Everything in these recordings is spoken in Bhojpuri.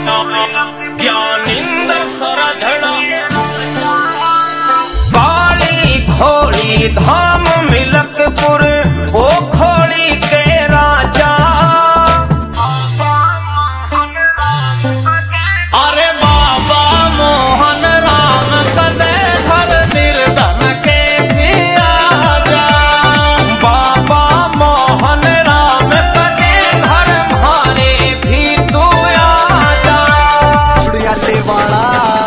ज्ञानिंदर सरधड़ा काली खोली धाम मिलकपुर ओ खोली के राजा। अरे बाबा मोहन राम कदे घर निर्धन के भी आजा। बाबा मोहन राम कदे घर मारे भी तू आजा। देवाड़ा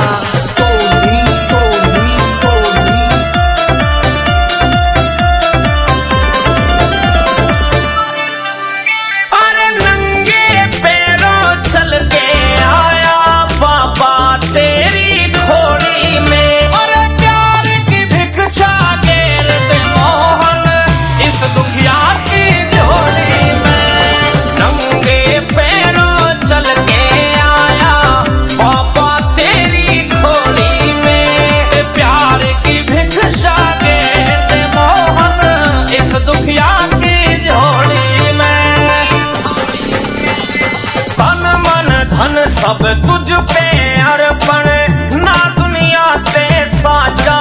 सब तुझ पे अर्पण ना दुनिया ते साचा।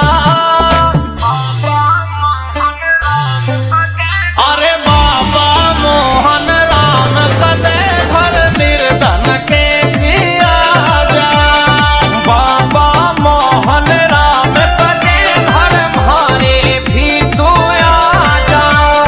अरे बाबा मोहन राम कदे घर निर्धन के भी आजा। बाबा मोहन राम कदे घर मारे भी तू आजा।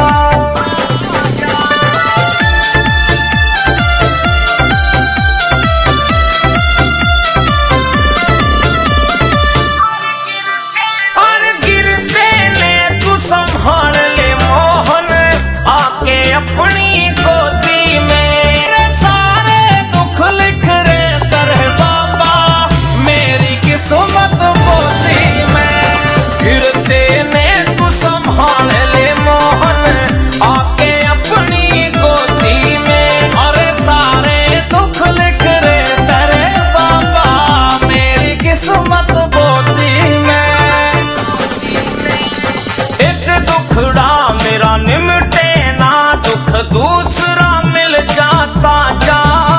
अपनी गोदी में सारे दुख लिख रे सर बाबा मेरी किस्मत गोदी में। गिरते ने तू संभाल ले मोहन आके अपनी गोदी में। अरे सारे दुख लिख रे सर बाबा मेरी किस्मत गोदी में। एक दुखड़ा मेरा निमटे दुख दूसरा मिल जाता जा।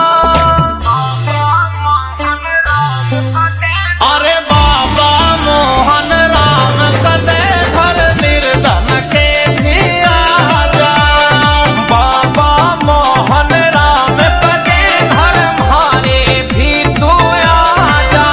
अरे बाबा मोहन राम कदे घर निर्धन के भी आजा। बाबा मोहन राम कदे घर मारे भी तू आजा।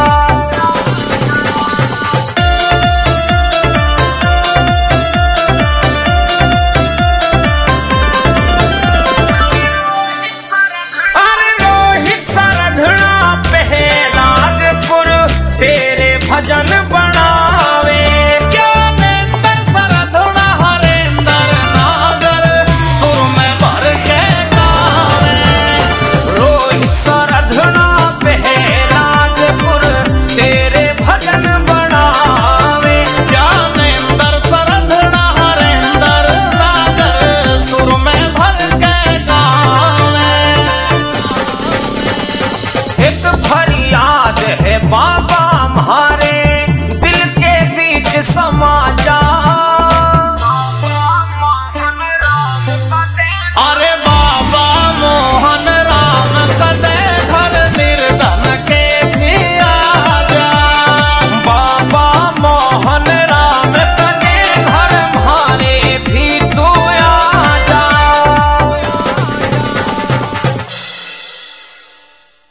भजन बनावे ज्ञानेंद्र सरधुड़ा हरेंद्र नागर सुर में भर के गावे। रोहित सरधुड़ा बेहराजपुर तेरे भजन बनावे। ज्ञानेंद्र सरधुड़ा हरेंद्र नागर सुर में भर के गावे। एक फरियाद है बाबा हमारे